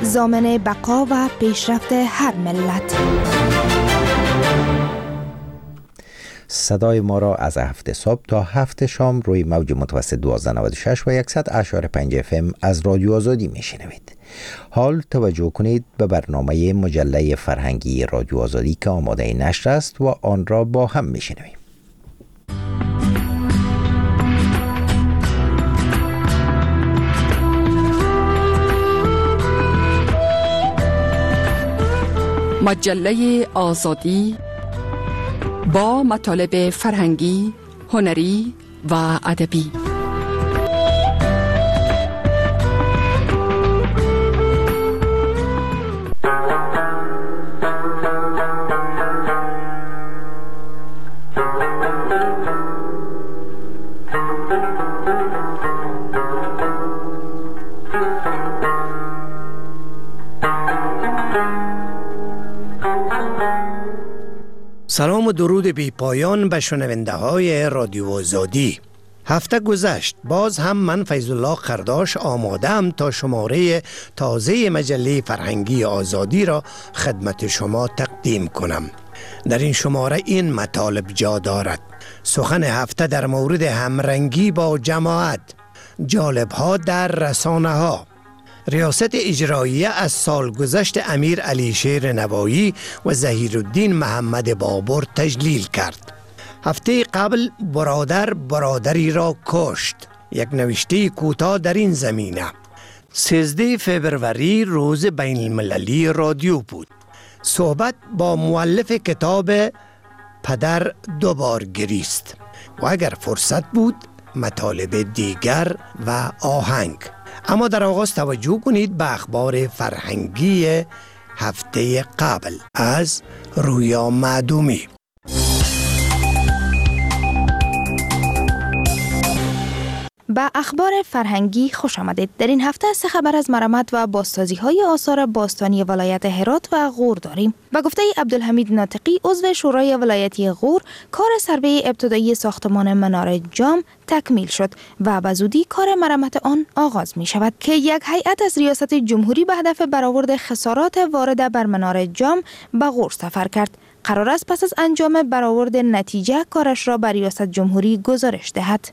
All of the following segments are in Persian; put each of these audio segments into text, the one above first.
ضامن بقا و پیشرفت هر ملت. صدای ما را از هفته صبح تا هفته شام روی موج متوسط 1296 و 100.5 FM از رادیو آزادی میشنوید. حال توجه کنید به برنامه مجله فرهنگی رادیو آزادی که آماده نشر است و آن را با هم میشنویم. مجله آزادی با مطالب فرهنگی، هنری و ادبی. سلام و درود بی پایان به شنونده های رادیو آزادی. هفته گذشت، باز هم من فیض الله قرداش آمادم تا شماره تازه مجله فرهنگی آزادی را خدمت شما تقدیم کنم. در این شماره این مطالب جا دارد: سخن هفته در مورد همرنگی با جماعت، جالب‌ها در رسانه‌ها، ریاست اجراییه از سالگذشت امیر علی شیر نوایی و ظهیرالدین محمد بابر تجلیل کرد. هفته قبل برادر برادری را کشت، یک نوشته کوتاه در این زمینه. 13 فبروری روز بین المللی رادیو بود. صحبت با مؤلف کتاب پدر دوبار گریست و اگر فرصت بود مطالب دیگر و آهنگ. اما در آغاز توجه کنید به اخبار فرهنگی هفته قبل از رویا معدومی. با اخبار فرهنگی خوش آمدید. در این هفته سه خبر از مرمت و بازسازی های آثار باستانی ولایت هرات و غور داریم. به گفته عبدالحمید ناطقی، عضو شورای ولایتی غور، کار سروی ابتدایی ساختمان مناره جام تکمیل شد و به زودی کار مرمت آن آغاز می شود که یک هیئت از ریاست جمهوری به هدف برآورد خسارات وارده بر مناره جام به غور سفر کرد. قرار است پس از انجام برآورد نتیجه کارش را به ریاست جمهوری گزارش دهد.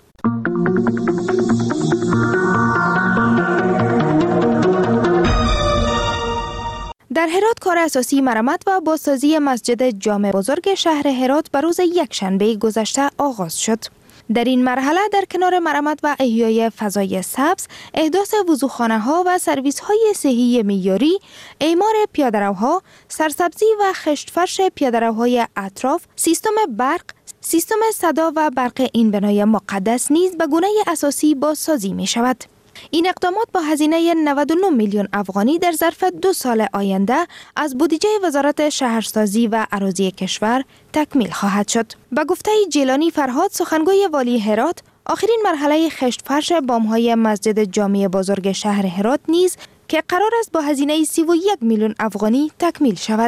در هرات کار اساسی مرمت و بازسازی مسجد جامع بزرگ شهر هرات به روز یکشنبه گذشته آغاز شد. در این مرحله در کنار مرمت و احیای فضای سبز، احداث وضوخانه‌ها و سرویس‌های صحی معیاری، اعمار پیاده‌روها، سرسبزی و خشت‌فرش پیاده‌روهای اطراف، سیستم برق، سیستم صدا و برق این بنای مقدس نیز به گونه اساسی بازسازی می شود. این اقدامات با هزینه 99 میلیون افغانی در ظرف 2 سال آینده از بودجه وزارت شهرسازی و اراضی کشور تکمیل خواهد شد. به گفته جیلانی فرهاد، سخنگوی والی هرات، آخرین مرحله خشت‌فرش بام‌های مسجد جامع بزرگ شهر هرات نیز که قرار است با هزینه 31 میلیون افغانی تکمیل شود.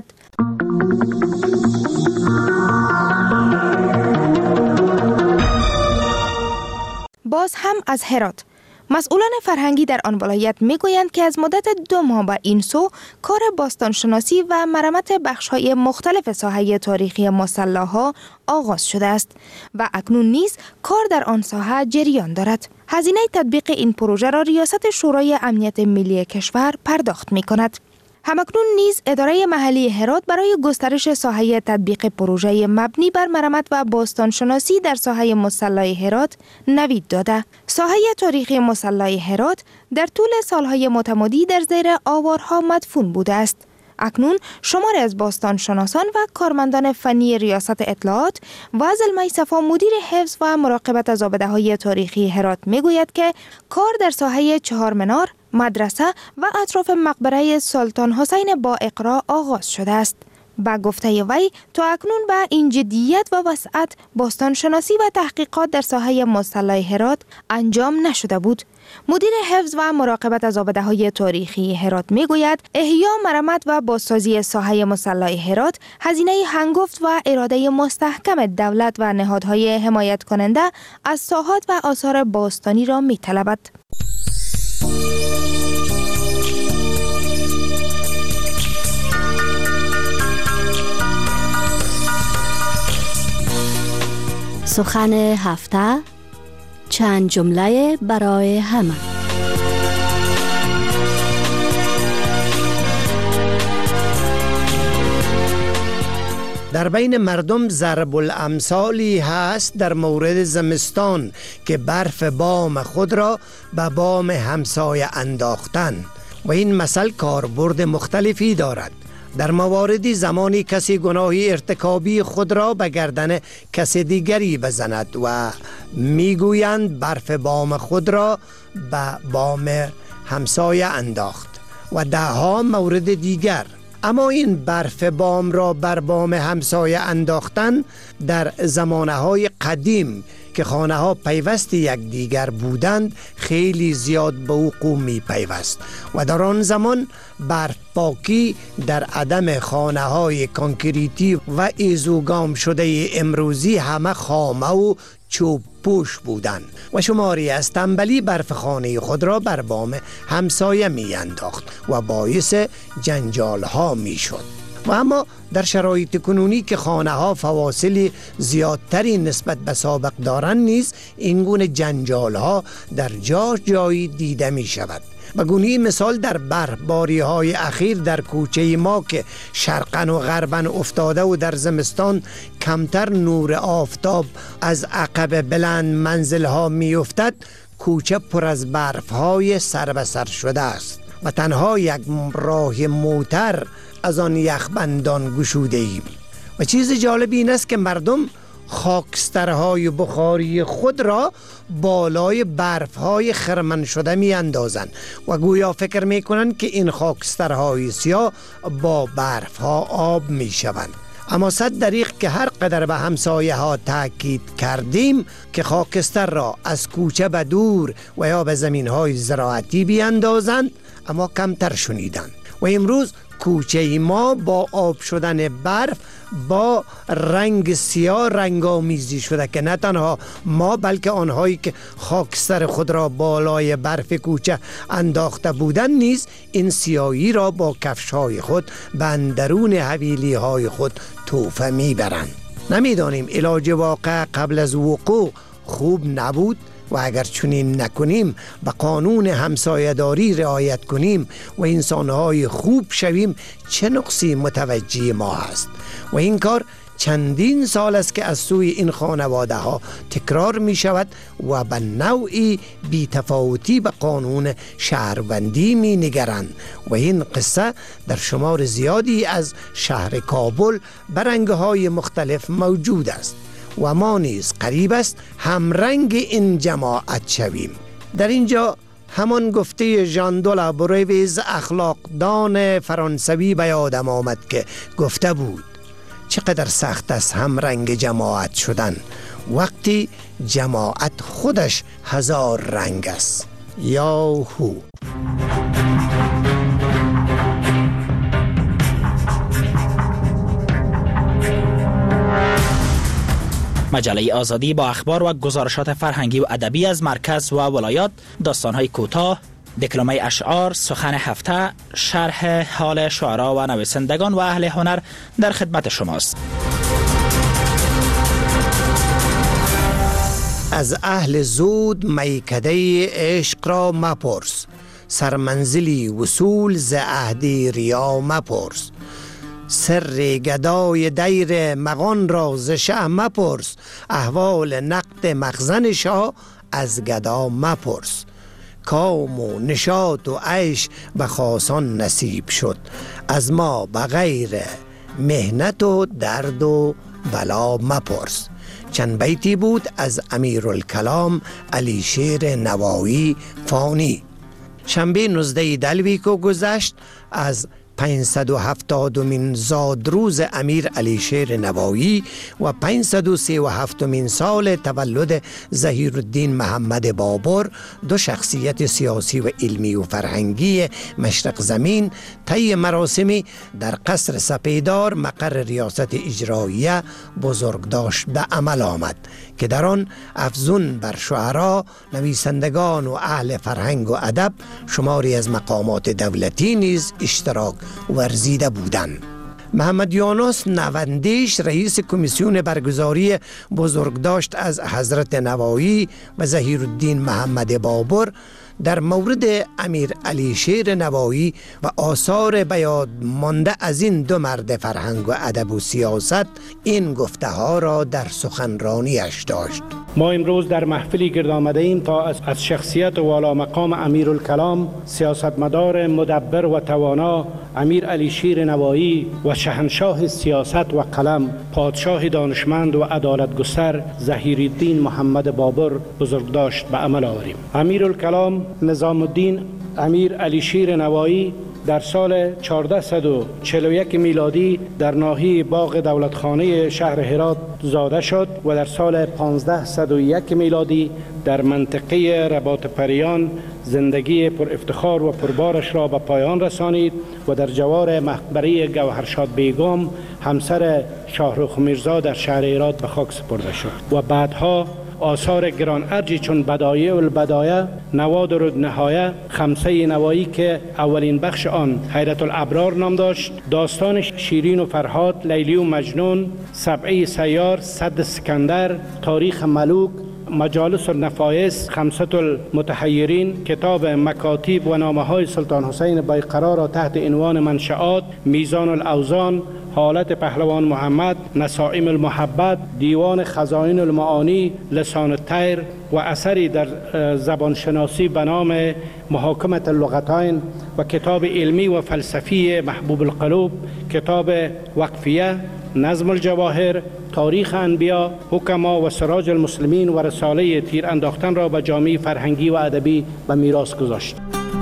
باز هم از هرات، مسئولان فرهنگی در آن ولایت میگویند که از مدت 2 ماه به این سو کار باستانشناسی و مرمت بخش‌های مختلف ساحه تاریخی مصلاها آغاز شده است و اکنون نیز کار در آن ساحه جریان دارد. هزینه تطبیق این پروژه را ریاست شورای امنیت ملی کشور پرداخت می‌کند. همکنون نیز اداره محلی هرات برای گسترش ساحه تطبیق پروژه مبنی بر مرمت و باستانشناسی در ساحه مصلای هرات نوید داده. ساحه تاریخی مصلای هرات در طول سالهای متمادی در زیر آوارها مدفون بوده است. اکنون شماری از باستانشناسان و کارمندان فنی ریاست اطلاعات و زلمه صفا مدیر حفظ و مراقبت از آبده‌های تاریخی هرات میگوید که کار در ساحه 4 منار، مدرسه و اطراف مقبره سلطان حسین با اقرا آغاز شده است. با گفته وی تا اکنون به این جدیت و وسعت باستانشناسی و تحقیقات در ساحه مصلای هرات انجام نشده بود. مدیر حفظ و مراقبت از آبده‌های تاریخی هرات میگوید احیا، مرمت و بازسازی ساحه مصلای هرات هزینه هنگفت و اراده مستحکم دولت و نهادهای حمایت کننده از ساحات و آثار باستانی را میطلبد. سخن هفته، چند جمله برای همه. در بین مردم ضرب الامثالی هست در مورد زمستان که برف بام خود را به بام همسایه انداختن و این مثل کاربرد مختلفی دارد. در مواردی زمانی کسی گناهی ارتکابی خود را به گردن کسی دیگری بزند و میگویند برف بام خود را به بام همسایه انداخت و دهها مورد دیگر. اما این برف بام را بر بام همسایه انداختن در زمانه‌های قدیم که خانه‌ها پیوست یک دیگر بودند خیلی زیاد به وقوع می پیوست و در آن زمان برف پاکی در عدم خانه‌های کانکریتی و ایزوگام شده امروزی همه خامه و چوب پوش بودند و شماری از تنبلی برف خانه خود را بر بام همسایه می انداخت و باعث جنجال ها می شد. و اما در شرایط کنونی که خانه ها فواصل زیادتری نسبت به سابق دارند نیز این گونه جنجال ها در جایی دیده می شود. به گونه مثال در برفباری های اخیر در کوچه ما که شرقاً و غرباً افتاده و در زمستان کمتر نور آفتاب از عقب بلند منزل ها می افتد، کوچه پر از برف های سر به سر شده است و تنها یک راه موتر از آن یخبندان گشوده ایم. و چیز جالب این است که مردم خاکسترهای بخاری خود را بالای برفهای خرمن شده می اندازند و گویا فکر می کنند که این خاکسترهای سیاه با برفها آب می شوند. اما صد دریغ که هر قدر به همسایه ها تاکید کردیم که خاکستر را از کوچه به دور و یا به زمین های زراعتی بیاندازند، اما کمتر شنیدند. و امروز کوچه ما با آب شدن برف با رنگ سیاه رنگامیزی شده که نه تنها ما بلکه آنهایی که خاکستر خود را بالای برف کوچه انداخته بودند نیز این سیاهی را با کفش‌های خود به اندرون حویلی‌های خود توفه میبرند. نمیدانیم علاج واقع قبل از وقوع خوب نبود و اگر چنین نکنیم به قانون همسایه‌داری رعایت کنیم و انسان‌های خوب شویم چه نقصی متوجه ما هست. و این کار چندین سال است که از سوی این خانواده ها تکرار می شود و به نوعی بی‌تفاوتی به قانون شهروندی می نگرند و این قصه در شمار زیادی از شهر کابل به رنگ‌های مختلف موجود است و ما نیز قریب است همرنگ این جماعت شویم. در اینجا همان گفته ژان دو لا برویز اخلاقدان فرانسوی به یادم آمد که گفته بود چقدر سخت است همرنگ جماعت شدن وقتی جماعت خودش هزار رنگ است. یاهو. مجله آزادی با اخبار و گزارشات فرهنگی و ادبی از مرکز و ولایات، داستان‌های کوتاه، دکلمه اشعار، سخن هفته، شرح حال شعرا و نویسندگان و اهل هنر در خدمت شماست. از اهل زود میکده عشق را مپرس، سرمنزلی وصول ز عهدی ریا مپرس. سر گدای دیر مغان را ز شه مپرس، احوال نقد مخزن شاه از گدا مپرس. کام و نشاط و عیش به خاصان نصیب شد، از ما بغیر مهنت و درد و بلا مپرس. چند بیتی بود از امیرالکلام علیشیر نوایی فانی. شنبه 19 دلوی که گذشت از 570مین زادروز امیر علیشیر نوایی و 537مین سال تولد ظهیرالدین محمد بابر، دو شخصیت سیاسی و علمی و فرهنگی مشرق زمین، طی مراسمی در قصر سپیدار مقر ریاست اجراییه بزرگداشت به عمل آمد که در آن افزون بر شعرا، نویسندگان و اهل فرهنگ و ادب شماری از مقامات دولتی نیز اشتراک ورزیده بودند. محمد یونس نوندیش رئیس کمیسیون برگزاری بزرگداشت از حضرت نوایی و ظهیرالدین محمد بابر در مورد امیر علی شیر نوایی و آثار بیاد مانده از این دو مرد فرهنگ و ادب و سیاست این گفته ها را در سخنرانیش داشت. ما امروز در محفلی گرد آمده ایم تا از شخصیت والا مقام امیرالکلام، سیاستمدار مدبر و توانا امیر علی شیر نوایی و شاهنشاه سیاست و قلم، پادشاه دانشمند و عدالتگستر ظهیرالدین محمد بابر بزرگداشت به عمل آوریم. امیرالکلام نظام الدین امیر علی شیر نوایی در سال 1441 میلادی در ناحیه باغ دولتخانه شهر هرات زاده شد و در سال 1501 میلادی در منطقه رباط پریان زندگی پر افتخار و پربارش را به پایان رسانید و در جوار مقبره گوهرشاد بیگم همسر شاهرخ میرزا در شهر هرات به خاک سپرده شد و بعدها آثار گران ارجی چون بدایع البدایع، نوادر النهایه، خمسه نوایی که اولین بخش آن حیرت الابرار نام داشت، داستان شیرین و فرهاد، لیلی و مجنون، سبعه سیار، صد اسکندر، تاریخ ملوک، مجالس النفایس، خمسة المتحیرین، کتاب مکاتیب و نامه های سلطان حسین بایقرا را تحت عنوان منشآت، میزان الاوزان، حالت پهلوان محمد، نسائم المحبت، دیوان خزائن المعانی، لسان الطیر و اثری در زبانشناسی به نام محاکمة اللغتین و کتاب علمی و فلسفی محبوب القلوب، کتاب وقفیه، نظم الجواهر، تاریخ انبیا، حکما و سراج المسلمین و رساله تیر انداختن را به جامعه فرهنگی و ادبی به میراث گذاشت.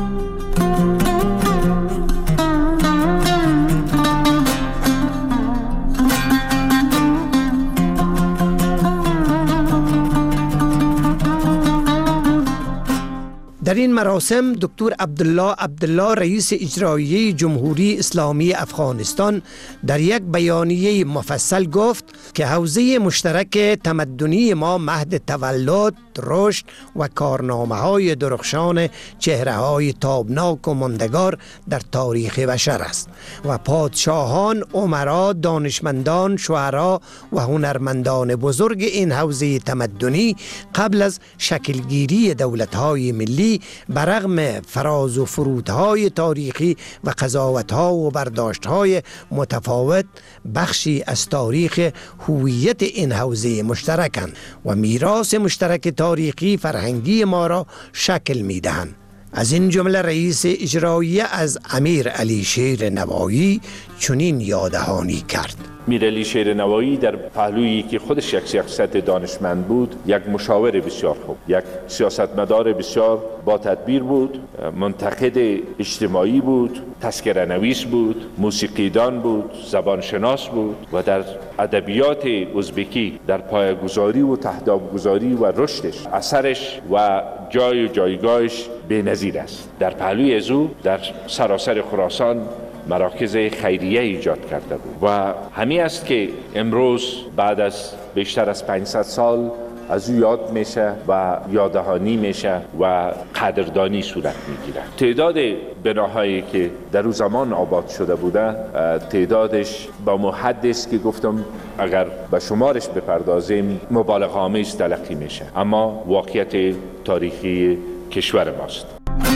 در این مراسم دکتر عبدالله رئیس اجرایی جمهوری اسلامی افغانستان در یک بیانیه مفصل گفت که حوزه مشترک تمدنی ما مهد تولد، رشد و کارنامه‌های درخشان چهره‌های تابناک و ماندگار در تاریخ بشر است و پادشاهان، امرا، دانشمندان، شعرا و هنرمندان بزرگ این حوزه تمدنی قبل از شکلگیری دولت‌های ملی برغم فراز و فرودهای تاریخی و قضاوت‌ها و برداشت‌های متفاوت بخشی از تاریخ هویت این حوزه مشترکند و میراث مشترک تاریخی فرهنگی ما را شکل می‌دهند. از این جمله رئیس اجرایی از امیر علی شیر نوایی چنین یاددهانی کرد. امیر علی شیر نوایی در پهلویی که خودش یک شخصیت دانشمند بود، یک مشاور بسیار خوب، یک سیاستمدار بسیار با تدبیر بود، منتقد اجتماعی بود، تذکره نویس بود، موسیقیدان بود، زبانشناس بود و در ادبیات ازبکی در پایه‌گذاری و تهداب‌گذاری و رشدش اثرش و جای و جایگاهش بی‌نظیر است. در پهلوی از او در سراسر خراسان مراکز خیریه ایجاد کرده بود و همین است که امروز بعد از بیشتر از 500 سال از او یاد میشه و یاددهانی میشه و قدردانی صورت میگیره. تعداد بناهایی که در او زمان آباد شده بوده تعدادش با محدی است که گفتم اگر به شمارش بپردازیم مبالغه آمیز تلقی میشه، اما واقعیت تاریخی کشور ماست.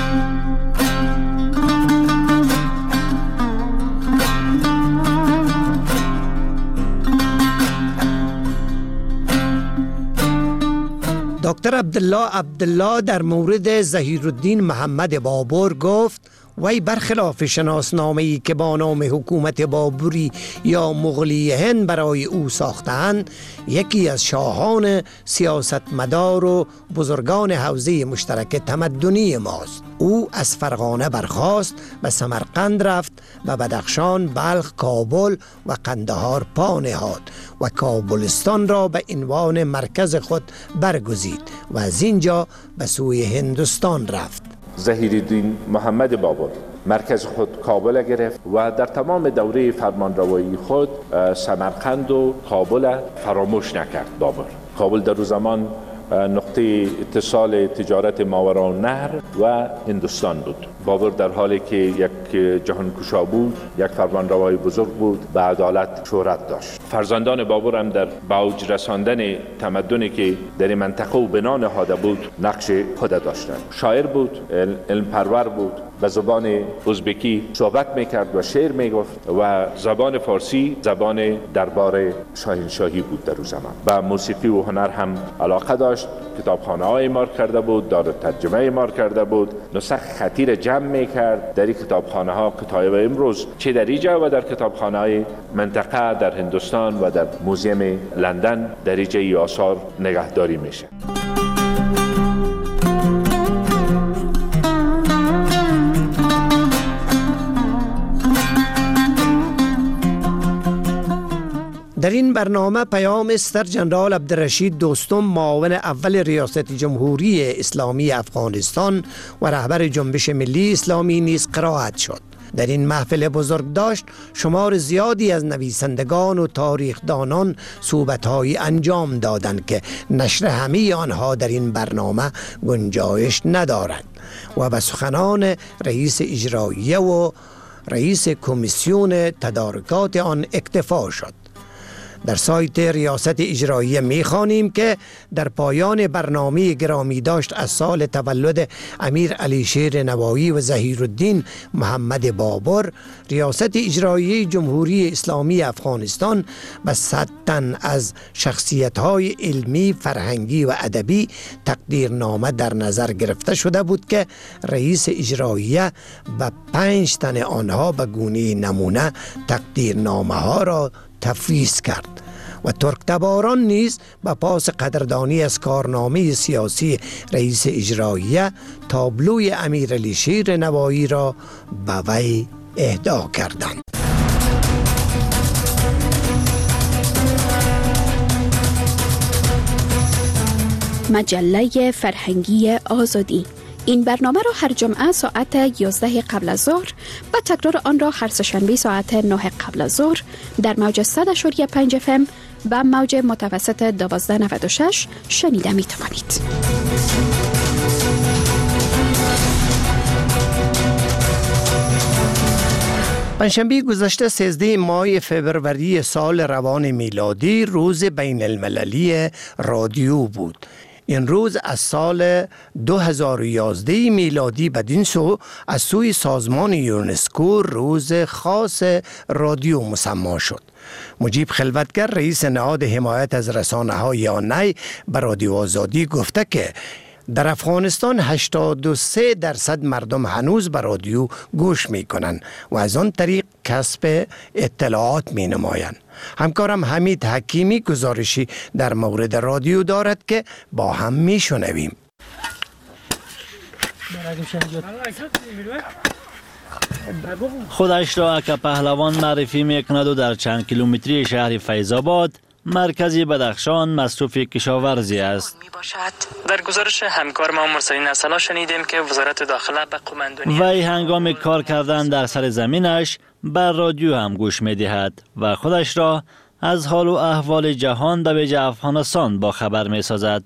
دکتر عبدالله در مورد ظهیرالدین محمد بابر گفت وی برخلاف شناسنامه‌ای که با نام حکومت بابری یا مغولی هند برای او ساختند، یکی از شاهان سیاستمدار و بزرگان حوزه مشترک تمدنی ماست. او از فرغانه برخاست، به سمرقند رفت و بدخشان، بلخ، کابل و قندهار پا نهاد و کابلستان را به عنوان مرکز خود برگزید و از اینجا به سوی هندوستان رفت. ظهیرالدین محمد بابر مرکز خود کابل گرفت و در تمام دوره فرمانروایی خود سمرقند و کابل فراموش نکرد. بابر کابل در او زمان نقطه اتصال تجارت ماوراءالنهر و هندوستان بود. بابر در حالی که یک جهانگشا بود، یک فرمانروای بزرگ بود، به عدالت شهرت داشت. فرزندان بابر هم در اوج رساندن تمدنی که در منطقه و بنا نهاده بود نقش خود داشتند. شاعر بود، علم پرور بود، به زبان ازبکی صحبت میکرد و شعر میگفت و زبان فارسی زبان دربار شاهنشاهی بود در اون زمان. به موسیقی و هنر هم علاقه داشت. کتابخانه های مار کرده بود، دار ترجمه مار کرده بود، نسخ خطیر جمع میکرد در این کتابخانه ها. کتاب امروز چه در اینجا و در کتابخانه های منطقه در هندوستان و در موزیم لندن در اینجا آثار نگهداری میشه. در این برنامه پیام استر جنرال عبدالرشید دوستم، معاون اول ریاست جمهوری اسلامی افغانستان و رهبر جنبش ملی اسلامی نیز قرائت شد. در این محفل بزرگداشت شمار زیادی از نویسندگان و تاریخدانان صحبت‌هایی انجام دادند که نشر همه آنها در این برنامه گنجایش ندارد و به سخنان رئیس اجراییه و رئیس کمیسیون تدارکات آن اکتفا شد. در سایت ریاست اجراییه می‌خوانیم که در پایان برنامه گرامی داشت از سال تولد امیر علی شیر نوایی و ظهیرالدین محمد بابر، ریاست اجراییه جمهوری اسلامی افغانستان به 100 تن از شخصیت‌های علمی، فرهنگی و ادبی تقدیرنامه در نظر گرفته شده بود که رئیس اجراییه به 5 تن آنها به گونه نمونه تقدیرنامه ها را تفویض کرد و ترکتباران نیز به پاس قدردانی از کارنامه سیاسی رئیس اجراییه تابلوی امیرعلی شیر نوایی را به وی اهدا کردند. مجله فرهنگی آزادی. این برنامه را هر جمعه ساعت 11 قبل از ظهر و تکرار آن را هر سه‌شنبه ساعت 9 قبل از ظهر در موج 100.5 FM و موج متوسط 1296 شنیده می توانید. پنجشنبه گذشته 13 ماه فوریه سال روان میلادی روز بین المللی رادیو بود. این روز از سال 2011 میلادی بدین سو از سوی سازمان یونسکو روز خاص رادیو مسمی شد. مجیب خلوتگر رئیس نهاد حمایت از رسانه‌های آنلاین به رادیو آزادی گفته که در افغانستان 83% مردم هنوز به رادیو گوش می کنند و از آن طریق کسب اطلاعات می نمایند. همکارم حمید حکیمی گزارشی در مورد رادیو دارد که با هم می شنویم. خودش را که پهلوان معرفی می کند و در چند کیلومتری شهر فیض‌آباد مرکزی بدخشان مصروف کشاورزی است. در گزارش همکار ما مرسلین اصلا شنیدیم که وزارت داخله به قماندانی وی هنگام کار کردن در سر زمینش بر رادیو هم گوش می دهد و خودش را از حال و احوال جهان در ویژه افغانستان با خبر می سازد.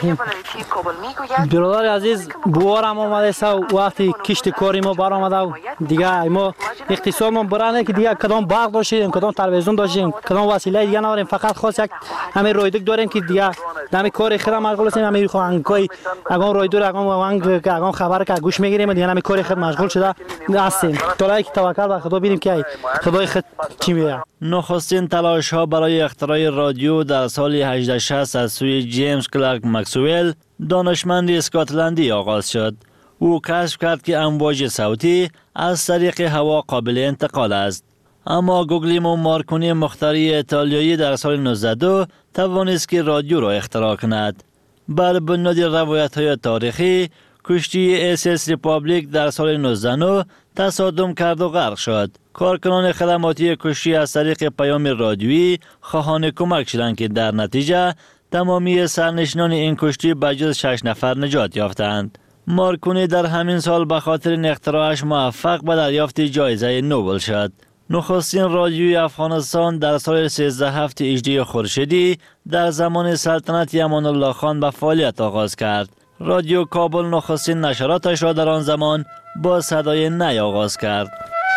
برادر عزیز بوارم آمده است و وقتی کشت کاری ما بر آمده و دیگه ما اقتصاد ما برانه که دیگه کدام باغ داشتیم، کدام تلویزیون داشتیم، کدام وسیله دیگه نداریم، فقط خاص یک همین رایدک داریم که دیگه همین کار خودم مشغول هستیم. همین خواهنگای اگان رایدور اگان خبر که گوش میگیریم دیگه همین کار خود مشغول شده هستیم. تا که توکل به خدا ببینیم که خدای خود چی میگه. نخستین تلاش ها برای اختراع رادیو در سال 1860 از سوی جیمز کلارک مکسویل دانشمند اسکاتلندی آغاز شد. او کشف کرد که امواج صوتی از طریق هوا قابل انتقال است. اما گوگلیمو مارکونی مخترع ایتالیایی در سال 1902 توانست که رادیو را اختراع کند. بر بنیاد روایت های تاریخی کشتی اس ریپابلیک در سال 1909 تصادم کرد و غرق شد. کارکنان خدماتی کشتی از طریق پیام رادیویی خواهان کمک شدند که در نتیجه تمامی سرنشینان این کشتی بجز 6 نفر نجات یافتند. مارکونی در همین سال به خاطر این اختراعش موفق به دریافت جایزه نوبل شد. نخستین رادیوی افغانستان در سال 13 هجری خورشیدی در زمان سلطنت امان الله خان به فعالیت آغاز کرد. رادیو کابل نخستین نشراتش را در آن زمان با صدای نی آغاز کرد.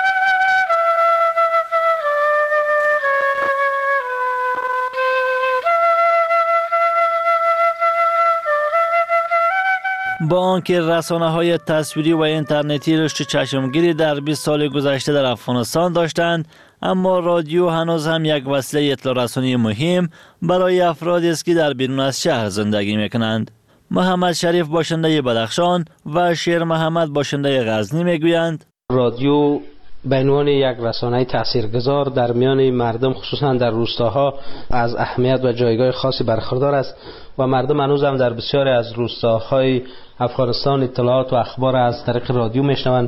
با آنکه رسانه‌های تصویری و اینترنتی رشد چشمگیری در 20 سال گذشته در افغانستان داشتند، اما رادیو هنوز هم یک وسیله اطلاع رسانی مهم برای افرادی است که در بیرون از شهر زندگی می‌کنند. محمد شریف باشنده بدخشان و شیر محمد باشنده غزنی میگویند رادیو به عنوان یک رسانه تاثیرگذار در میان مردم خصوصا در روستاها از اهمیت و جایگاه خاصی برخوردار است و مردم هنوز هم در بسیاری از روستاهای افغانستان اطلاعات و اخبار از طریق رادیو میشنوند.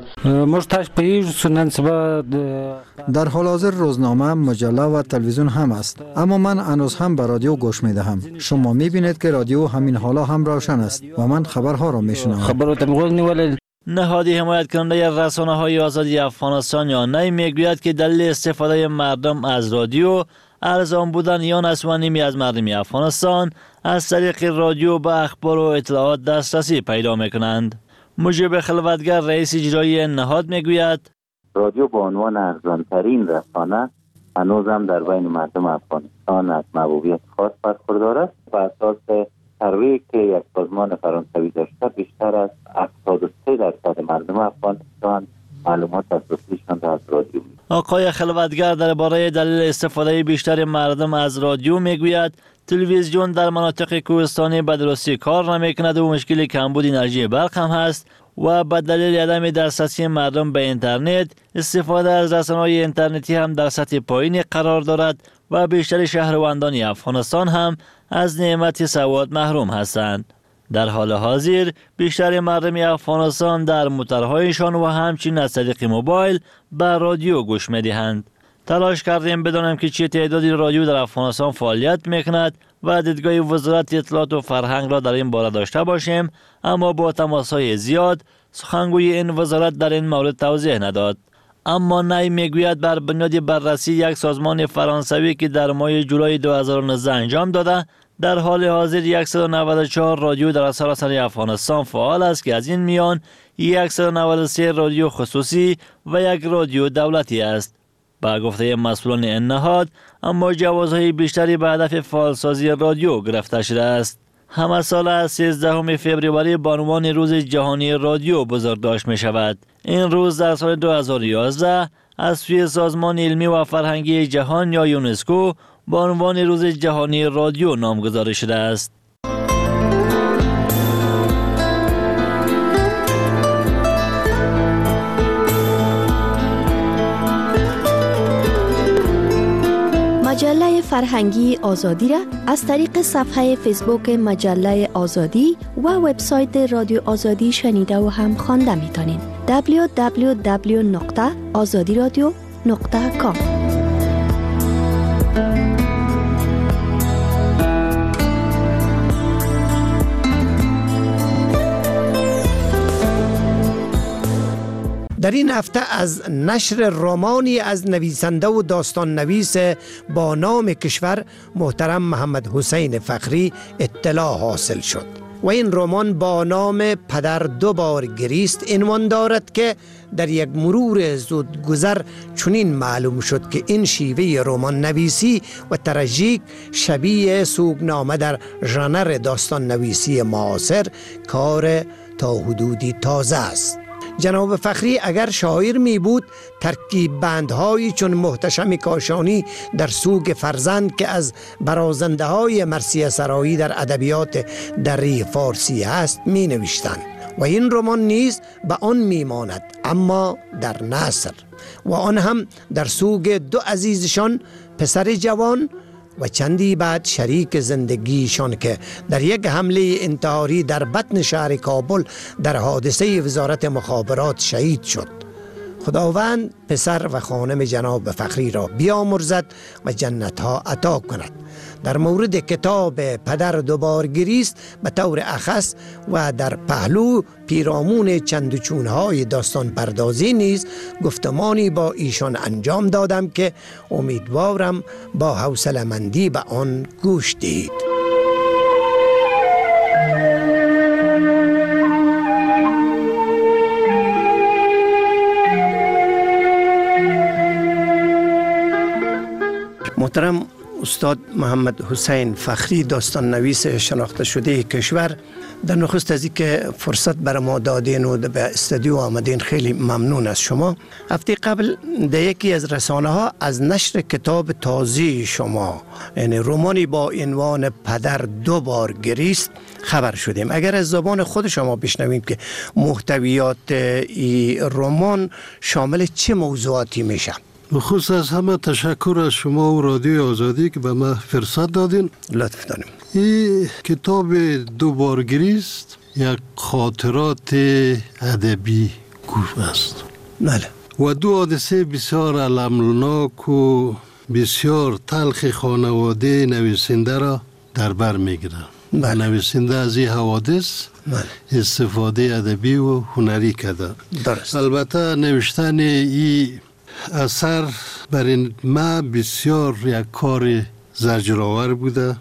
در حال حاضر روزنامه، مجله و تلویزیون هم است، اما من هنوز هم به رادیو گوش میدهم. شما میبینید که رادیو همین حالا هم روشن است و من خبرها را میشنوم. نهادی حمایت کننده رسانه‌های آزادی افغانستان یا نی میگوید که دلیل استفاده مردم از رادیو ارزان بودن یا نسوانیمی از مردم افغانستان از طریق رادیو به اخبار و اطلاعات دسترسی پیدا میکنند. مجیب خلوتگر رئیس اجرایی نهاد میگوید رادیو به عنوان ارزانترین رسانه هنوز هم در بین مردم افغانستان از محبوبیت خاص برخوردار است و اساس سروی که یک سازمان فرانسوی داشته بیشتر از 73% مردم افغانستان معلومات اساسیشان را از رادیو می‌گیرند. آقای خلوتگر درباره دلیل استفاده بیشتر مردم از رادیو میگوید تلویزیون در مناطق کوهستانی به درستی کار نمیکند و مشکل کمبود انرژی برق هم هست و به دلیل عدم دسترسی مردم به اینترنت استفاده از رسانه‌های اینترنتی هم در سطح پایینی قرار دارد و بیشتر شهروندان افغانستان هم از نعمت سواد محروم هستند. در حال حاضر بیشتر مردم افغانستان در موتورهایشان و همچنین از طریق موبایل به رادیو گوش می‌دهند. تلاش کردیم بدانیم که چه تعدادی رادیو در افغانستان فعالیت می‌کند و دیدگاه وزارت اطلاعات و فرهنگ را در این باره داشته باشیم، اما با تماس‌های زیاد سخنگوی این وزارت در این مورد توضیح نداد. اما نی میگوید بر بنیاد بررسی یک سازمان فرانسوی که در ماه جولای 2019 انجام داده، در حال حاضر 194 رادیو در سراسر افغانستان فعال است که از این میان 193 رادیو خصوصی و یک رادیو دولتی است. با گفته مسئولان این نهاد، اما جوازهای بیشتری به هدف فعالسازی رادیو گرفته شده است. همه سال از 13 فوریه به عنوان روز جهانی رادیو بزرگداشت می شود. این روز در سال 2011 از سوی سازمان علمی و فرهنگی جهان یا یونسکو به عنوان روز جهانی رادیو نامگذاری شده است. مجله فرهنگی آزادی را از طریق صفحه فیسبوک مجله آزادی و وبسایت رادیو آزادی شنیده و هم خوانده میتونین. www.azadiradio.com در این هفته از نشر رمانی از نویسنده و داستان نویس با نام کشور محترم محمد حسین فخری اطلاع حاصل شد و این رمان با نام پدر دو بار گریست عنوان دارد که در یک مرور زودگذر چنین معلوم شد که این شیوه رمان نویسی و تراژیک شبیه سوگنامه در ژانر داستان نویسی معاصر کار تا حدودی تازه است. جناب فخری اگر شاعر می بود ترکیب بندهایی چون محتشم کاشانی در سوگ فرزند که از برازنده های مرثیه سرایی در ادبیات دری فارسی است می نوشتند و این رمان نیز به آن می ماند، اما در نثر و آن هم در سوگ دو عزیزشان، پسر جوان و چندی بعد شریک زندگیشان که در یک حمله انتحاری در بطن شهر کابل در حادثه وزارت مخابرات شهید شد. خداوند پسر و خانم جناب فخری را بیامرزد و جنت ها عطا کند. در مورد کتاب پدر دوبار گریست به طور اخص و در پهلو پیرامون چندوچونهای داستان پردازی نیز گفتمانی با ایشان انجام دادم که امیدوارم با حوصله‌مندی به آن گوش دهید. محترم استاد محمد حسین فخری، داستان نویس شناخته شده کشور، در نخست از اینکه فرصت بر ما دادین و به استودیو آمدین خیلی ممنون از شما. هفته قبل در یکی از رسانه ها از نشر کتاب تازه شما، یعنی رمانی با عنوان پدر دوبار گریست، خبر شدیم. اگر از زبان خود شما بشنویم که محتویات این رمان شامل چه موضوعاتی میشه؟ بخصوص از همه تشکر از شما و رادیو آزادی که به من فرصت دادین. لطف داریم. این کتاب دوبار گریست یک خاطرات ادبی است. بله. و دو حادثه بسیار المناک و بسیار تلخ خانواده نویسنده را در بر میگیره. بله. نویسنده از این حوادث استفاده ادبی و هنری کرده. درست. البته نوشتن این اثر برای ما بسیار یک کار زجرآور بوده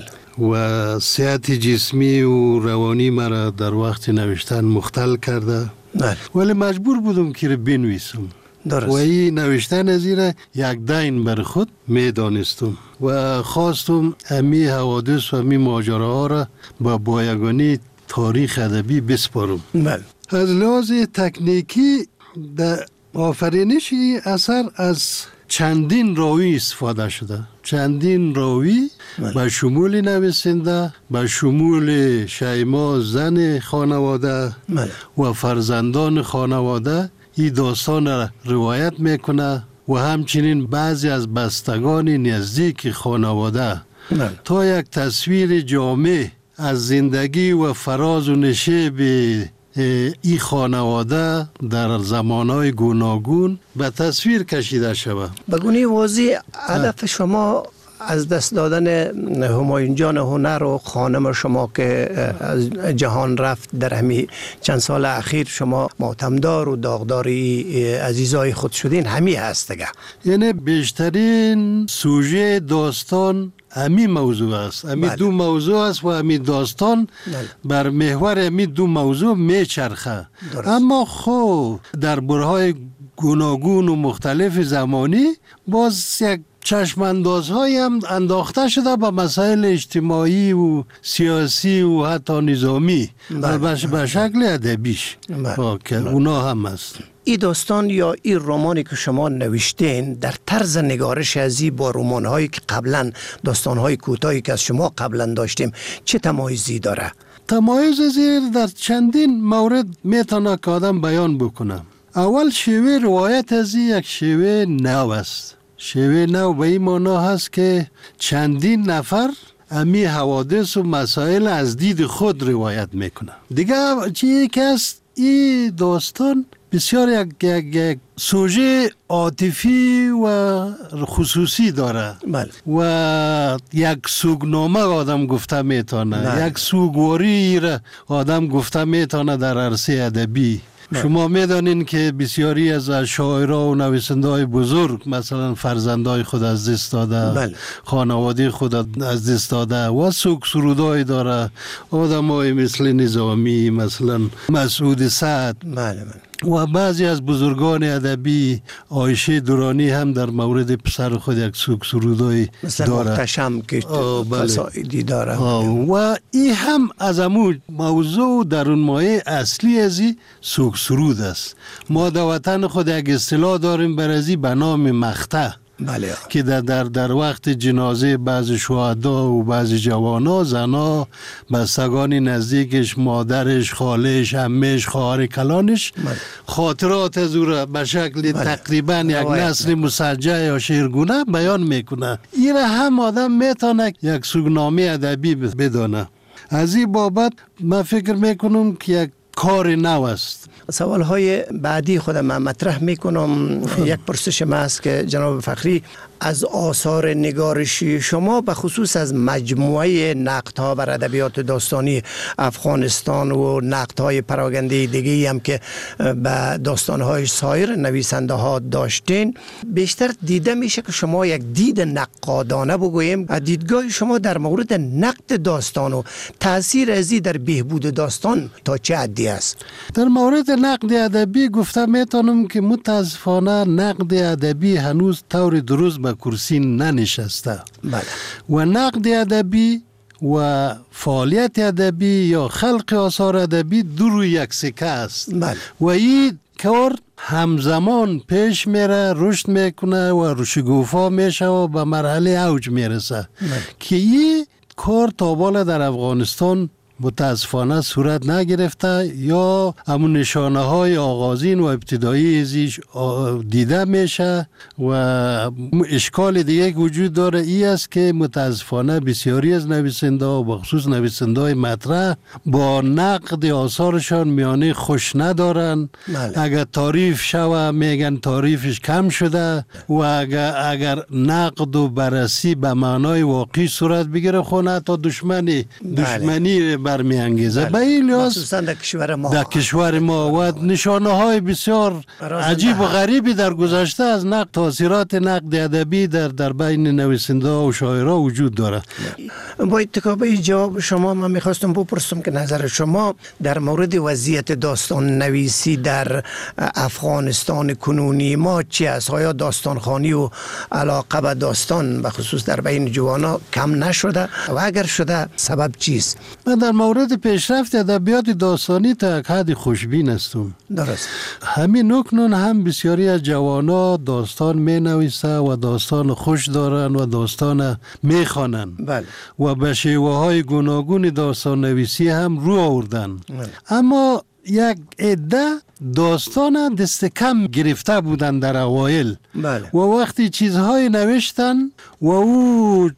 و صحت جسمی و روانی مرا در وقت نوشتن مختل کرده، ولی مجبور بودم که بنویسم. و این نوشتن از این یک دین بر خود می دانستم و خواستم امی حوادث و امی ماجراها را با بایگانی تاریخ ادبی بسپارم. از لحاظ تکنیکی در آفرینش این اثر از چندین راوی استفاده شده. چندین راوی به شمول نویسنده، به شمول شیما زن خانواده و فرزندان خانواده این داستان را روایت میکنه و همچنین بعضی از بستگان نزدیک خانواده تا یک تصویر جامع از زندگی و فراز و نشیب این خانواده در زمانهای گوناگون به تصویر کشیده شود. بگونی واضح هدف شما از دست دادن همایون جان هنر و خانم شما که از جهان رفت در همین چند سال اخیر شما ماتمدار و داغداری عزیزای خود شدین همی هست دیگه. یعنی بیشترین سوژه داستان امی موضوع است. امی دو موضوع است و امی داستان بر محور امی دو موضوع میچرخه. اما خب در برهای گوناگون و مختلف زمانی باز یک چشماندازهای هم انداخته شده به مسائل اجتماعی و سیاسی و حتی نظامی به شکل ادبیش که اونا هم هست. این داستان یا این رمانی که شما نوشتین در طرز نگارش ازی با رمان‌هایی که قبلا داستان‌های کوتاهی که از شما قبلا داشتیم چه تمایزی داره؟ تمایز زیر در چندین مورد میتونه که آدم بیان بکنم. اول شیوه روایت ازی یک شیوه نو است. شیوه نو به این معنا هست که چندین نفر امی حوادث و مسائل از دید خود روایت میکنه. دیگه چیزی که است این داستان بسیار یک سوژه عاطفی و خصوصی داره و یک سوگنامه آدم گفته میتونه، یک سوگواری را آدم گفته میتونه در عرصه ادبی. شما میدانین که بسیاری از شاعرها و نویسنده‌های بزرگ مثلا فرزندای خود از دست داده، خانواده خود از دست داده و سوگ سرودای داره. آدمای مثل نظامی، مثلا مسعود سعد و بعضی از بزرگان ادبی، عایشه درانی هم در مورد پسر خود یک سوگ سرودای داره، محتشم که قصائدی داره و این هم از امون موضوع در اون مایه اصلی ازی سوگ سرود است. ما در وطن خود یک اصطلاح داریم برازی به نام مقطع که در وقت جنازه بعض شهدا و بعض جوانا، زنا، بستگان نزدیکش، مادرش، خالش، عمش، خواهر کلانش خاطرات از او را به شکل تقریبا یک نثر مسجع یا شعرگونه بیان میکنه. این را هم آدم میتونه یک سوگنامه ادبی بدانه. از این بابت من فکر میکنم که یک کار نو است سوال های بعدی خودم من مطرح میکنم. یک پرسش ما است که جناب فخری از آثار نگارشی شما به خصوص از مجموعه نقدها بر ادبیات داستانی افغانستان و نقدهای پراگنده دیگه هم که به داستانهای سایر نویسنده ها داشتین، بیشتر دیده میشه که شما یک دید نقادانه بگوییم از دیدگاه شما در مورد نقد داستان و تاثیر ازی در بهبود داستان تا چه حدی است؟ در مورد نقد ادبی گفته میتونم که متاسفانه نقد ادبی هنوز طور درست به کرسی ننشسته. بله. و نقد ادبی و فعالیت ادبی یا خلق آثار ادبی دو روی یک سکه است. بله. و این کار همزمان پیش میره، رشد میکنه و شکوفا میشه و به مرحله اوج میرسه. که این کار تا بالا در افغانستان متاسفانه صورت نگرفته یا همون نشانه های آغازین و ابتدایی ازش دیده میشه. و اشکال دیگه وجود داره ای است که متاسفانه بسیاری از نویسنده و بخصوص نویسنده های مطرح با نقد آثارشان میانه خوش ندارن. اگر تعریف شوه میگن تعریفش کم شده و اگر نقد و بررسی به معنای واقعی صورت بگیره خونه تا دشمنی برمی انگیزه. به این لحاظ در کشور ما و نشانه های بسیار عجیب و غریبی در گذشته از نقد تاثیرات نقد ادبی در بین نویسنده و شاعرها وجود داره. با اتکابه جواب شما من میخواستم بپرسم که نظر شما در مورد وضعیت داستان نویسی در افغانستان کنونی ما چی است؟ آیا داستان خوانی و علاقه به داستان به خصوص در بین جوانا کم نشده و اگر شده سبب چیست؟ من در مورد پیشرفت ادبیات داستانی تا یک حد خوشبین هستم. درست. همین اکنون هم بسیاری از جوانا داستان می نویسه و داستان خوش دارن و داستان می خوانن. بله. و به شیوه های گوناگون داستان نویسی هم رو آوردن. اما یک عده داستان دست کم گرفته بودن در اوایل. بله. و وقتی چیزهای نوشتن و او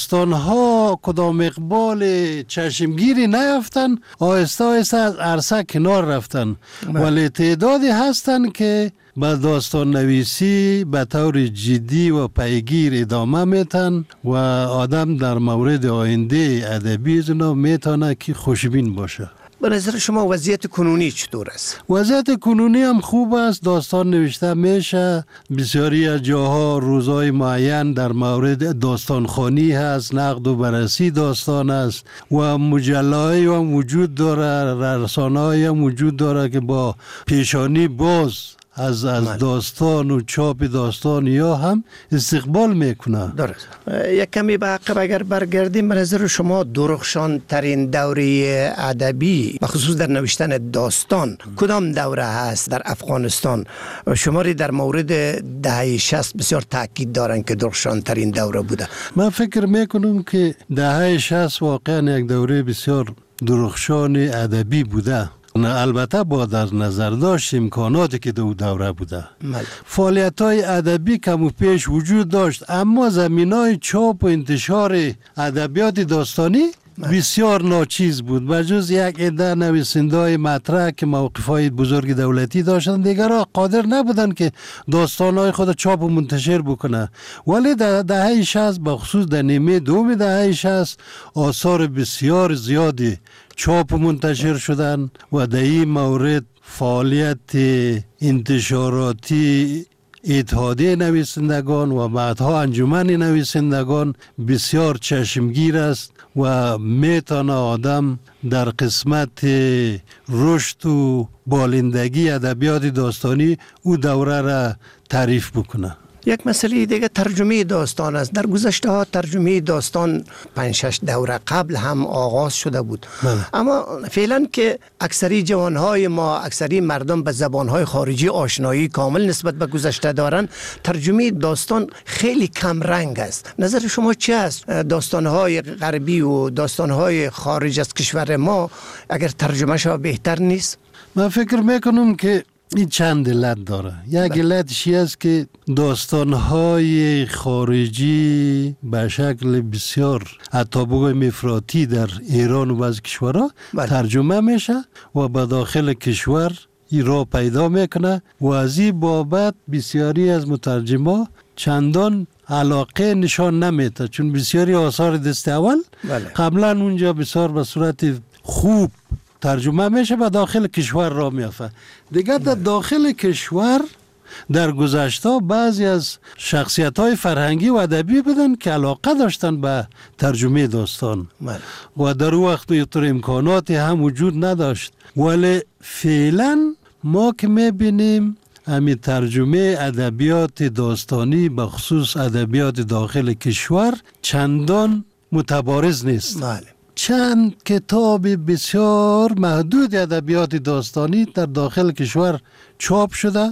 داستانها کدام اقبال چشمگیری نیافتن، آهسته آهسته از عرصه کنار رفتن. ولی تعدادی هستن که با داستان نویسی به طور جدی و پیگیر ادامه میتن و آدم در مورد آینده ادبی زنا میتونه که خوشبین باشه. به نظر شما وضعیت کنونی چطور است؟ وضعیت کنونی هم خوب است، داستان نوشته میشه، بسیاری از جاها روزهای معین در مورد داستان خوانی هست، نقد و بررسی داستان است و مجله‌ای هم وجود داره، رسانه‌ای هم وجود داره که با پیشانی باز از داستان و چاپ داستان یا هم استقبال میکنه. درست. یک کمی به عقب اگر برگردیم، به نظر شما درخشان ترین دوره ادبی بخصوص در نوشتن داستان کدام دوره هست در افغانستان؟ شماری در مورد دهه 60 بسیار تاکید دارن که درخشان ترین دوره بوده. من فکر میکنم که دهه 60 واقعا یک دوره بسیار درخشان ادبی بوده. البته با در نظر داشت امکاناتی که دو دوره بوده. فعالیت های ادبی کم و پیش وجود داشت، اما زمین های چاپ و انتشار ادبیات داستانی بسیار ناچیز بود. بجز یک عده نویسنده‌های مطرح که موقف‌های بزرگ دولتی داشتند، دیگرها قادر نبودند که داستان‌های خود چاپ و منتشر بکنه. ولی در دهه 60 بخصوص در نیمه دوم دهه 60 آثار بسیار زیادی چاپ و منتشر شدن و در این مورد فعالیت انتشاراتی اتحادیه نویسندگان و بعدها انجمن نویسندگان بسیار چشمگیر است و میتونه آدم در قسمت رشد و بالندگی ادبیات داستانی او دوره را تعریف بکنه. یک مسئله دیگه ترجمه داستان است. در گذشته ها ترجمه داستان 5-6 دوره قبل هم آغاز شده بود. اما فعلا که اکثری جوانهای ما، اکثری مردم به زبانهای خارجی آشنایی کامل نسبت به گذشته دارن، ترجمه داستان خیلی کم رنگ است. نظر شما چی است؟ داستانهای غربی و داستانهای خارج از کشور ما اگر ترجمه شود بهتر نیست؟ من فکر میکنم که این چند علت داره. یک علتش است که داستانهای خارجی به شکل بسیار حتی بگویم افراطی در ایران و بعض کشورها ترجمه میشه و به داخل کشور این را پیدا میکنه و از این بابت بسیاری از مترجما چندان علاقه نشان نمیده، چون بسیاری آثار دست اول قبلا اونجا بسیار به صورت خوب ترجمه میشه و داخل کشور را میافته. دیگه در داخل کشور در گذشته بعضی از شخصیت‌های فرهنگی و ادبی بودن که علاقه داشتن به ترجمه داستان و در وقت اینطور امکاناتی هم وجود نداشت، ولی فعلا ما که میبینیم همین ترجمه ادبیات داستانی به خصوص ادبیات داخل کشور چندان متبارز نیست. چند کتاب بسیار محدود ادبیات داستانی در داخل کشور چاپ شده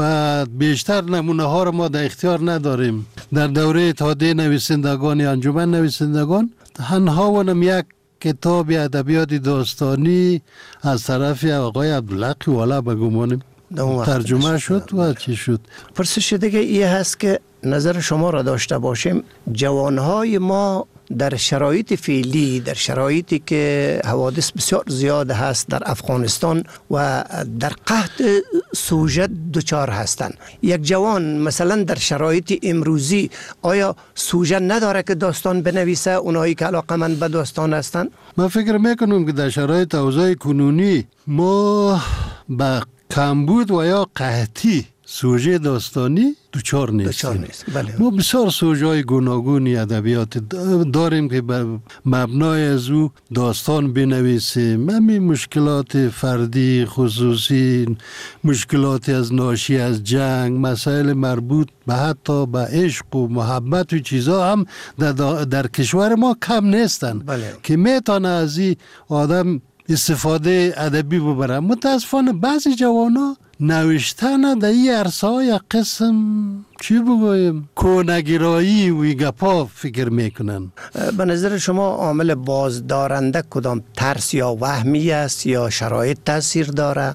و بیشتر نمونه ها را ما در اختیار نداریم. در دوره اتحادیه نویسندگان یا انجمن نویسندگان تنها ونم یک کتاب ادبیات داستانی از طرف آقای عبدالحق والا به گمانم ترجمه شد و چی شد. پرسش دیگه این هست که نظر شما را داشته باشیم، جوانهای ما در شرایط فعلی، در شرایطی که حوادث بسیار زیاد هست در افغانستان و در قحط سوژه دچار هستند، یک جوان مثلا در شرایط امروزی آیا سوژه نداره که داستان بنویسه؟ اونایی که علاقه‌مند به داستان هستند، من فکر میکنم که در شرایط اوضاع کنونی ما با کمبود و یا قحطی سوژه داستانی دوچار نیستیم. ما بسیار سوژه های گوناگونی ادبیات داریم که بر مبنای از او داستان بنویسیم. همین مشکلات فردی خصوصی، مشکلات از ناشی از جنگ، مسائل مربوط به حتی به عشق و محبت و چیزا هم در کشور ما کم نیستن که میتونه از این آدم استفاده ادبی ببرن. متاسفانه بعضی جوانا نوشتن در این عرصه های قسم چی بگویم کونگرایی و گپا فکر میکنن. به نظر شما عامل بازدارنده کدام؟ ترس یا وهمی است یا شرایط تاثیر داره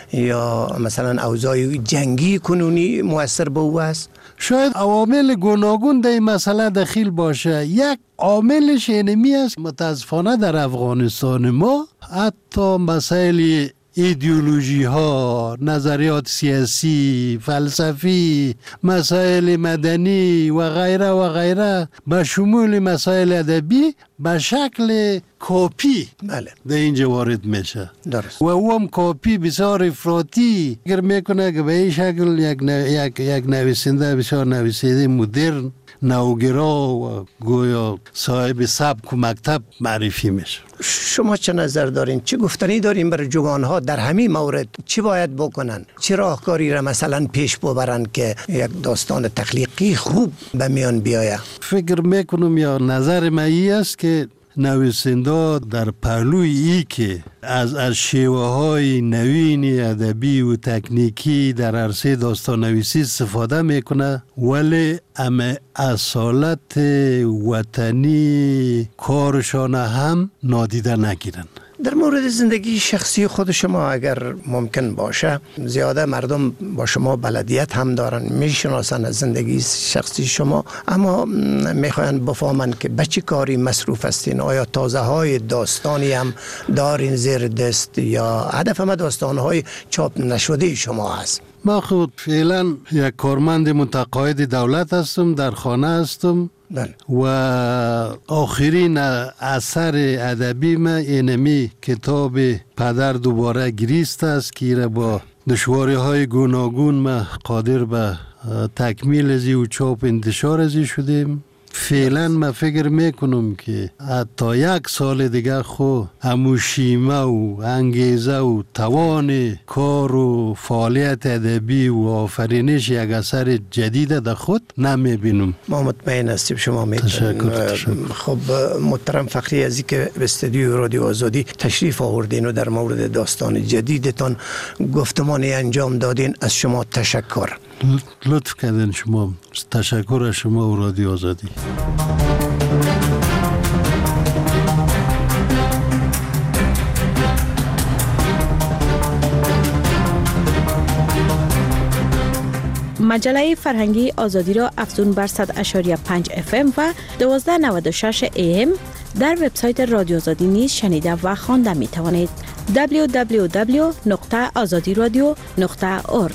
یا مثلا اوضاع جنگی کنونی مؤثر به او است؟ شاید عوامل گوناگون در این مسئله دخیل باشه. یک عاملش اینمی است متاسفانه در افغانستان ما حتی مسائل ایدئولوژی ها، نظریات سیاسی، فلسفی، مسائل مدنی و غیره و غیره به شمول مسائل ادبی به شکل کپی در اینجا وارد میشه. و او هم کپی بسیار افراطی اگر میکنه که به این شکل یک نویسنده بسیار نویسنده مدرن نوگرا و گویا صاحب سبک و مکتب معرفی میشه. شما چه نظر دارین؟ چه گفتنی دارین برای جوانها در همین مورد؟ چی باید بکنن؟ چه راهکاری را مثلا پیش ببرن که یک داستان تخلیقی خوب به میان بیاید؟ فکر میکنم یا نظر من است که نویسنده در پهلوی ای که از شیوه های نوین ادبی و تکنیکی در عرصه داستان نویسی استفاده میکنه ولی اما اصالت وطنی کارشان هم نادیده نگیرن. در مورد زندگی شخصی خود شما اگر ممکن باشه، زیاده مردم با شما بلدیت هم دارن، میشناسن از زندگی شخصی شما، اما میخواین بفهمن که به چه کاری مصروف هستین؟ آیا تازه های داستانی هم دارین زیر دست یا هدف ما داستان های چاپ نشده شما هست؟ ما خود فعلا یک کارمند متقاعد دولت هستم، در خانه هستم و آخرین اثر ادبی من اینمی کتاب پدر دوباره گریست است که با دشواری های گوناگون ما قادر به تکمیل ازی و چاپ انتشار ازی شدیم. فعلا من فکر میکنم که حتی یک سال دیگه خو همو شیمه و انگیزه و توان کار و فعالیت ادبی و آفرینش یک اثر جدید در خود نمیبینم. ما مطمئن هستیم شما میتونید. خب محترم فخری عزیزی که به استودیو رادیو آزادی تشریف آوردین و در مورد داستان جدیدتان گفتمانی انجام دادین، از شما تشکر. لطف کردین شما. تشکر از شما و رادیو آزادی. مجله فرهنگی آزادی را افزون بر 100.5 FM و 1296 AM در وبسایت رادیو آزادی نیز شنیده و خوانده می توانید. www.azadiradio.org.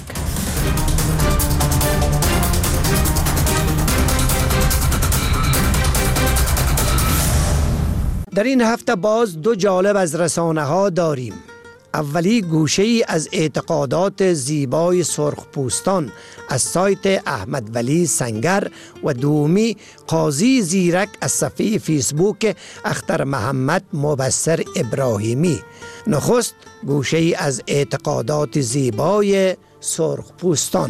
در این هفته باز دو جالب از رسانه ها داریم. اولی گوشه ای از اعتقادات زیبای سرخپوستان از سایت احمد ولی سنگر و دومی قاضی زیرک از صفحه فیسبوک اختر محمد مبصر ابراهیمی. نخست گوشه ای از اعتقادات زیبای سرخپوستان.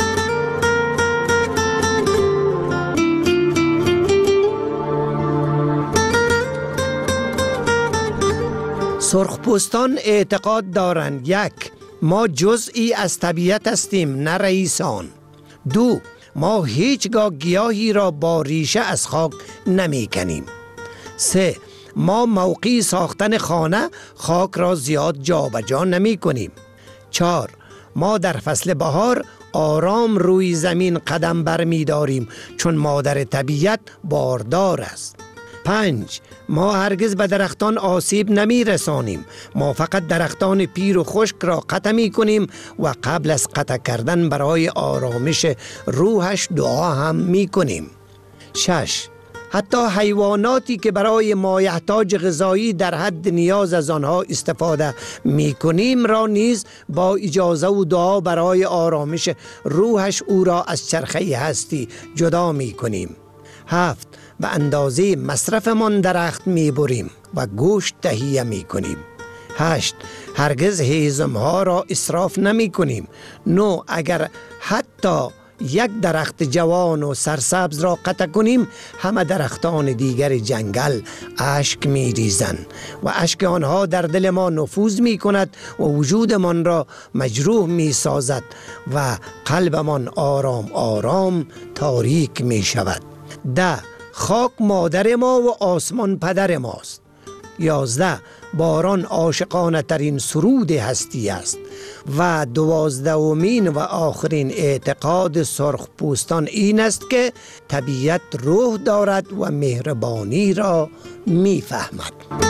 سرخپوستان اعتقاد دارند: 1. ما جزئی از طبیعت هستیم، نه رئیسان. 2. ما هیچگاه گیاهی را با ریشه از خاک نمی کنیم. 3. ما موقعی ساختن خانه خاک را زیاد جابجا نمی کنیم. 4. ما در فصل بهار آرام روی زمین قدم برمی داریم چون مادر طبیعت باردار است. 5. ما هرگز به درختان آسیب نمی رسانیم. ما فقط درختان پیر و خشک را قطع می کنیم و قبل از قطع کردن برای آرامش روحش دعا هم می کنیم. 6. حتی حیواناتی که برای مایحتاج غذایی در حد نیاز از آنها استفاده می کنیم را نیز با اجازه و دعا برای آرامش روحش او را از چرخه هستی جدا می کنیم. 7. به اندازه مصرفمان درخت می بریم و گوشت تهیه می کنیم. 8. هرگز هیزمها را اسراف نمی کنیم. 9. اگر حتی یک درخت جوان و سرسبز را قطع کنیم، همه درختان دیگر جنگل اشک می ریزند و اشک آنها در دل ما نفوذ می کند و وجودمان را مجروح می سازد و قلبمان آرام آرام تاریک می شود. 10. خاک مادر ما و آسمان پدر ماست. 11. باران عاشقانه ترین سرود هستی است. و 12مین و آخرین اعتقاد سرخپوستان این است که طبیعت روح دارد و مهربانی را می فهمد.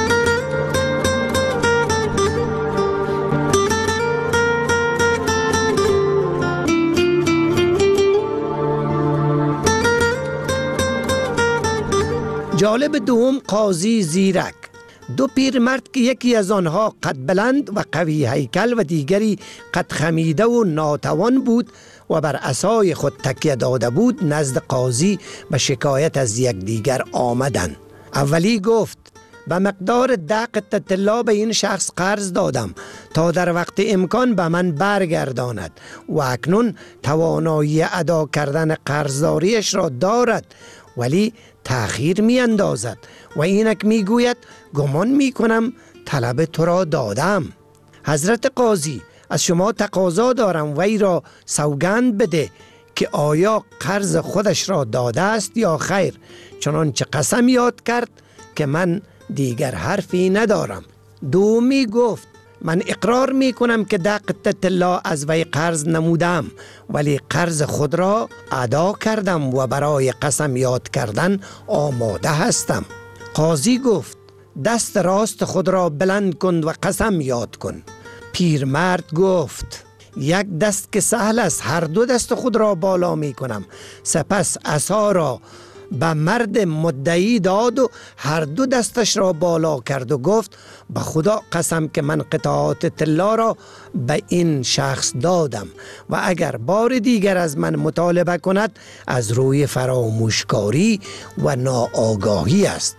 جالب دوم قاضی زیرک. دو پیرمرد که یکی از آنها قد بلند و قوی هیکل و دیگری قد خمیده و ناتوان بود و بر عصای خود تکیه داده بود نزد قاضی به شکایت از یکدیگر آمدند. اولی گفت: به مقدار 10 قطعه طلا به این شخص قرض دادم تا در وقت امکان به من برگرداند و اکنون توانایی ادا کردن قرضداریش را دارد، ولی تأخیر می اندازد و اینک می گوید گمان می کنم طلب تو را دادم. حضرت قاضی، از شما تقاضا دارم وی را سوگند بده که آیا قرض خودش را داده است یا خیر، چنانچه قسم یاد کرد که من دیگر حرفی ندارم. دومی گفت: من اقرار می کنم که 10 قطعه طلا از وی قرض نمودم، ولی قرض خود را ادا کردم و برای قسم یاد کردن آماده هستم. قاضی گفت: دست راست خود را بلند کن و قسم یاد کن. پیرمرد گفت: یک دست که سهل است، هر دو دست خود را بالا می کنم. سپس عصا را به مرد مدعی داد و هر دو دستش را بالا کرد و گفت: به خدا قسم که من قطعات طلا را به این شخص دادم و اگر بار دیگر از من مطالبه کند از روی فراموشکاری و ناآگاهی است.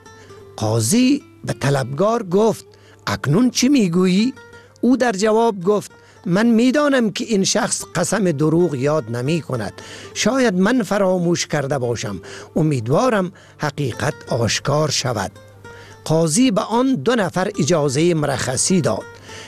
قاضی به طلبگار گفت: اکنون چی میگویی؟ او در جواب گفت: من میدانم که این شخص قسم دروغ یاد نمی کند. شاید من فراموش کرده باشم. امیدوارم حقیقت آشکار شود. قاضی به آن 2 نفر اجازه مرخصی داد.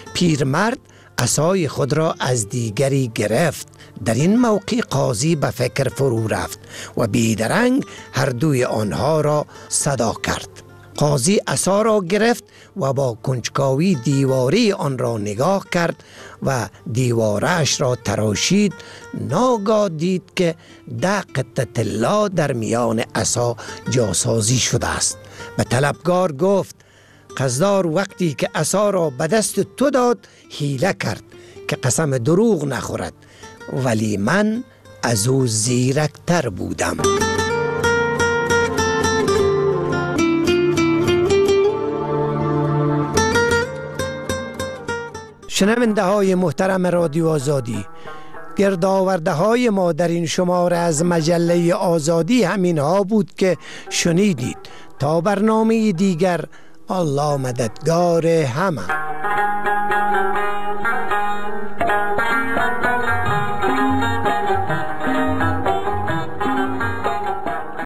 پیرمرد عصای خود را از دیگری گرفت. در این موقع قاضی به فکر فرو رفت و بیدرنگ هر دوی آنها را صدا کرد. قاضی عصا را گرفت و با کنجکاوی دیواره آن را نگاه کرد و دیوارش را تراشید. ناگاه دید که 10 قطعه طلا در میان عصا جاسازی شده است. به طلبگار گفت: قصدار وقتی که عصا را به دست تو داد حیله کرد که قسم دروغ نخورد، ولی من از او زیرکتر بودم. شنونده های محترم رادیو آزادی، گردآورده های ما در این شماره از مجله آزادی همین ها بود که شنیدید. تا برنامه دیگر، الله مددگار همه.